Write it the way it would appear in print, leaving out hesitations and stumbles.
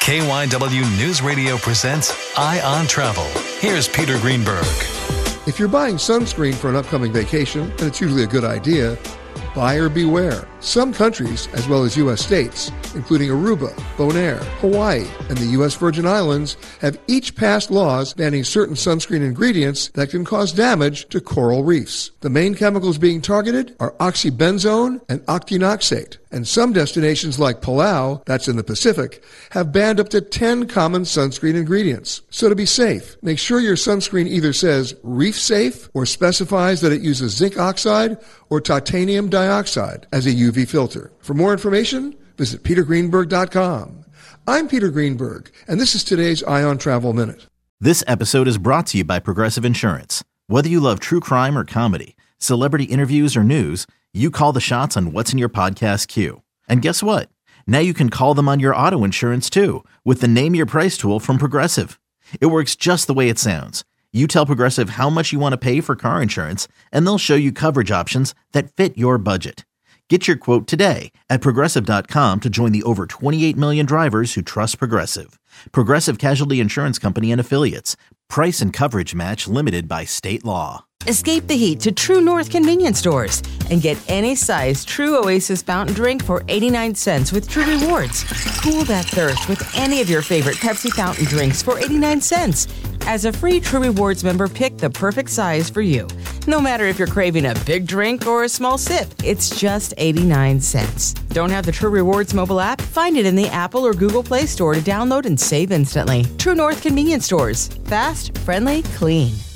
KYW News Radio presents Eye on Travel. Here's Peter Greenberg. If you're buying sunscreen for an upcoming vacation, and it's usually a good idea, buyer beware. Some countries, as well as U.S. states, including Aruba, Bonaire, Hawaii, and the U.S. Virgin Islands, have each passed laws banning certain sunscreen ingredients that can cause damage to coral reefs. The main chemicals being targeted are oxybenzone and octinoxate, and some destinations like Palau, that's in the Pacific, have banned up to 10 common sunscreen ingredients. So to be safe, make sure your sunscreen either says reef safe or specifies that it uses zinc oxide or titanium dioxide as a UV filter. For more information, visit petergreenberg.com. I'm Peter Greenberg, and this is today's Eye on Travel Minute. This episode is brought to you by Progressive Insurance. Whether you love true crime or comedy, celebrity interviews or news, you call the shots on what's in your podcast queue. And guess what? Now you can call them on your auto insurance too with the Name Your Price tool from Progressive. It works just the way it sounds. You tell Progressive how much you want to pay for car insurance, and they'll show you coverage options that fit your budget. Get your quote today at Progressive.com to join the over 28 million drivers who trust Progressive. Progressive Casualty Insurance Company and Affiliates. Price and coverage match limited by state law. Escape the heat to True North convenience stores and get any size True Oasis fountain drink for 89 cents with True Rewards. Cool that thirst with any of your favorite Pepsi fountain drinks for 89 cents. As a free True Rewards member, pick the perfect size for you. No matter if you're craving a big drink or a small sip, it's just 89 cents. Don't have the True Rewards mobile app? Find it in the Apple or Google Play Store to download and save instantly. True North convenience stores. Fast, friendly, clean.